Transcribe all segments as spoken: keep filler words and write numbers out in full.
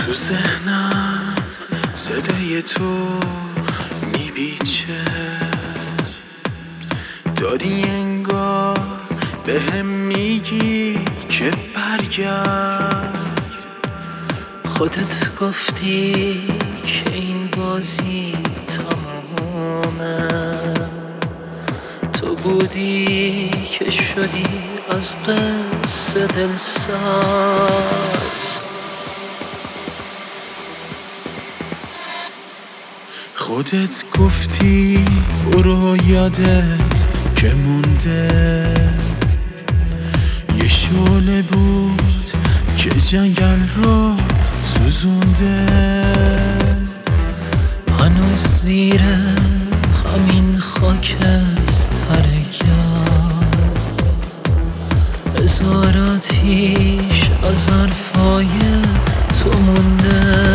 تو ذهنم صدای تو میپیچه، داری انگار به هم میگی که برگرد. خودت گفتی که این بازی تمامه، تو بودی که شدی از قصه دل سر. خودت گفتی برو یادت که مونده، یه شعله بود که جنگل رو سوزونده. هنوز زیر همین خاکستر گرد هزاراتیش از حرفای تو مونده.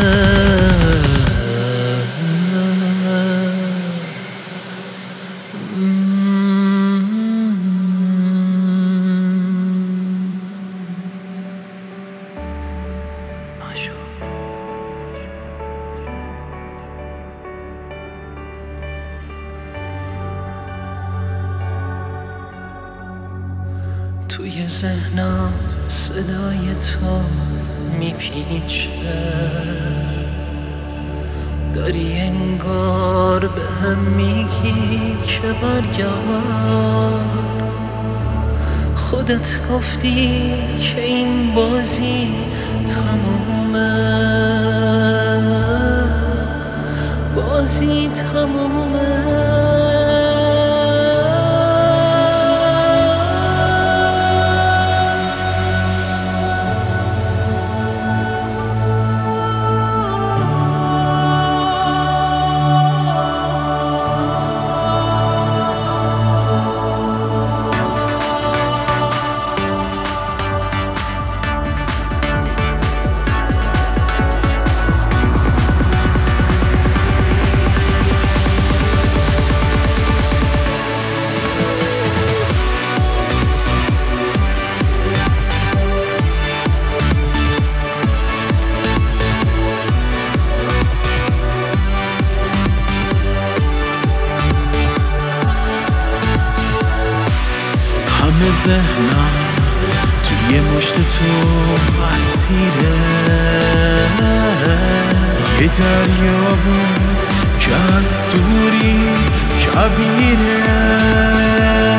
توی ذهنم صدای تو میپیچه، داری انگار به هم میگی که برگرد. خودت گفتی که این بازی تمومه، بازی تمومه. همه ذهنم توی مشت تو اسیره، یه دریا بود که از دوری کویره.